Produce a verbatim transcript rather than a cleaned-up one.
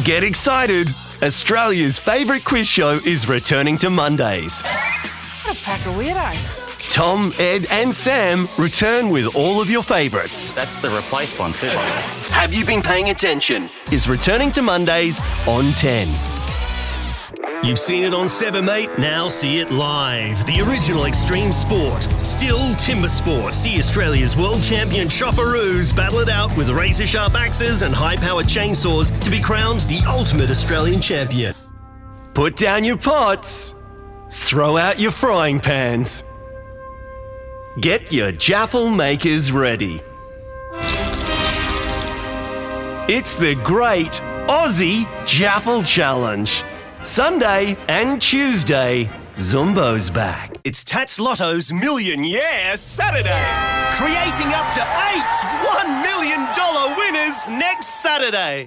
Get excited! Australia's favourite quiz show is returning to Mondays. What a pack of weirdos. Tom, Ed and Sam return with all of your favourites. That's the replaced one too. Have You Been Paying Attention? Is returning to Mondays on ten. You've seen it on Seven Mate, now see it live. The original extreme sport, still timber sport. See Australia's world champion chopperoos battle it out with razor-sharp axes and high-powered chainsaws to be crowned the ultimate Australian champion. Put down your pots. Throw out your frying pans. Get your jaffle makers ready. It's the great Aussie Jaffle Challenge. Sunday and Tuesday, Zumbo's back. It's Tats Lotto's Million Yeah Saturday. Creating up to eight one million dollars winners next Saturday.